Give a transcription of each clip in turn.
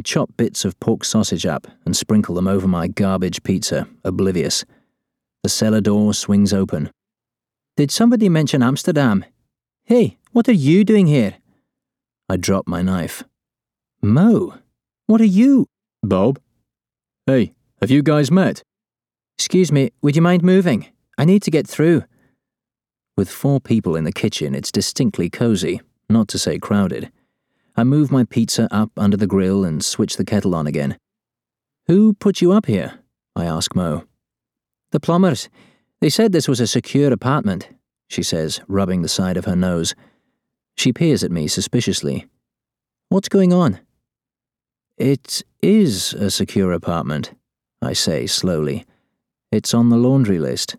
I chop bits of pork sausage up and sprinkle them over my garbage pizza, oblivious. The cellar door swings open. Did somebody mention Amsterdam? Hey, what are you doing here? I drop my knife. Mo, what are you? Bob? Hey, have you guys met? Excuse me, would you mind moving? I need to get through. With 4 people in the kitchen, it's distinctly cozy, not to say crowded. I move my pizza up under the grill and switch the kettle on again. Who put you up here? I ask Mo. The plumbers. They said this was a secure apartment, she says, rubbing the side of her nose. She peers at me suspiciously. What's going on? It is a secure apartment, I say slowly. It's on the laundry list.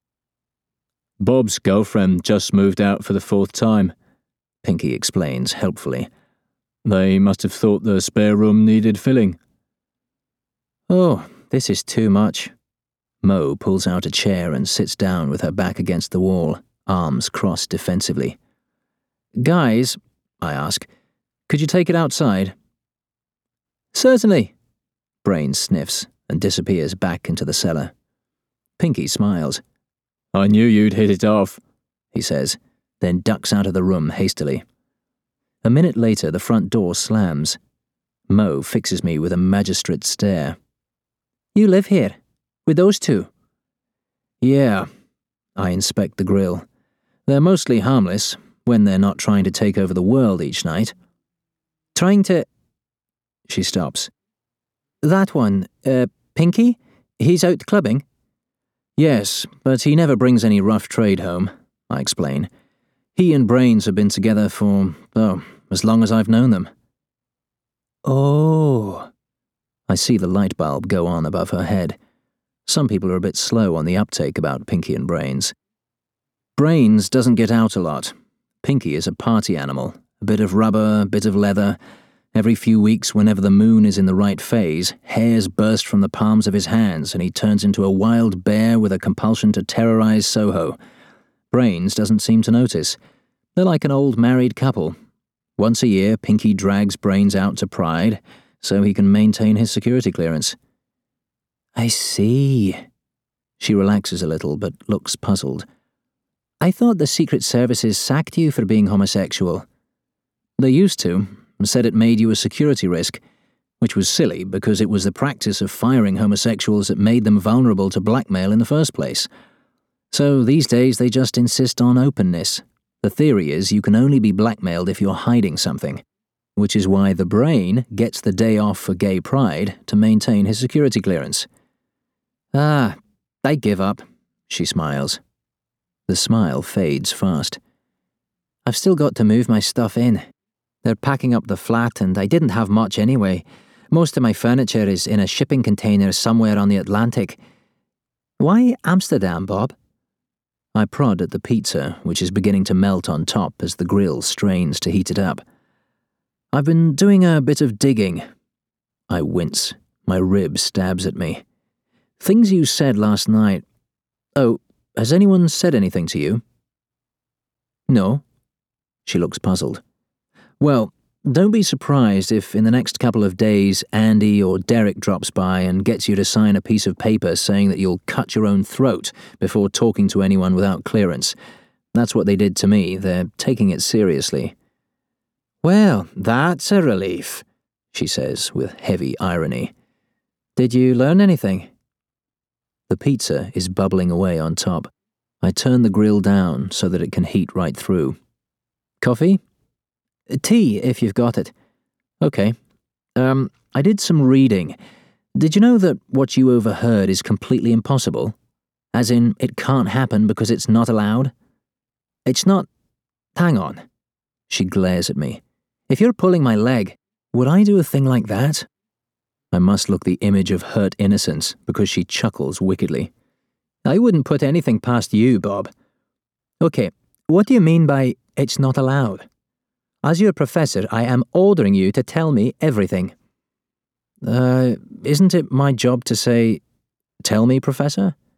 Bob's girlfriend just moved out for the 4th time, Pinky explains helpfully. They must have thought the spare room needed filling. Oh, this is too much. Mo pulls out a chair and sits down with her back against the wall, arms crossed defensively. Guys, I ask, could you take it outside? Certainly. Brains sniffs and disappears back into the cellar. Pinky smiles. I knew you'd hit it off, he says, then ducks out of the room hastily. A minute later, the front door slams. Mo fixes me with a magistrate stare. You live here? With those 2? Yeah. I inspect the grill. They're mostly harmless, when they're not trying to take over the world each night. Trying to... She stops. That one, Pinky? He's out clubbing? Yes, but he never brings any rough trade home, I explain. He and Brains have been together for, as long as I've known them. Oh. I see the light bulb go on above her head. Some people are a bit slow on the uptake about Pinky and Brains. Brains doesn't get out a lot. Pinky is a party animal, a bit of rubber, a bit of leather. Every few weeks, whenever the moon is in the right phase, hairs burst from the palms of his hands and he turns into a wild bear with a compulsion to terrorize Soho. Brains doesn't seem to notice. They're like an old married couple. Once a year, Pinky drags Brains out to Pride so he can maintain his security clearance. I see. She relaxes a little but looks puzzled. I thought the Secret Services sacked you for being homosexual. They used to, and said it made you a security risk, which was silly because it was the practice of firing homosexuals that made them vulnerable to blackmail in the first place. So these days they just insist on openness. The theory is you can only be blackmailed if you're hiding something, which is why the Brain gets the day off for gay pride to maintain his security clearance. Ah, I give up, she smiles. The smile fades fast. I've still got to move my stuff in. They're packing up the flat and I didn't have much anyway. Most of my furniture is in a shipping container somewhere on the Atlantic. Why Amsterdam, Bob? I prod at the pizza, which is beginning to melt on top as the grill strains to heat it up. I've been doing a bit of digging. I wince. My rib stabs at me. Things you said last night. Oh, has anyone said anything to you? No. She looks puzzled. Well, don't be surprised if in the next couple of days Andy or Derek drops by and gets you to sign a piece of paper saying that you'll cut your own throat before talking to anyone without clearance. That's what they did to me. They're taking it seriously. Well, that's a relief, she says with heavy irony. Did you learn anything? The pizza is bubbling away on top. I turn the grill down so that it can heat right through. Coffee? Tea, if you've got it. Okay. I did some reading. Did you know that what you overheard is completely impossible? As in, it can't happen because it's not allowed? It's not... Hang on. She glares at me. If you're pulling my leg, would I do a thing like that? I must look the image of hurt innocence because she chuckles wickedly. I wouldn't put anything past you, Bob. Okay, what do you mean by it's not allowed? As your professor, I am ordering you to tell me everything. Isn't it my job to say, tell me, Professor?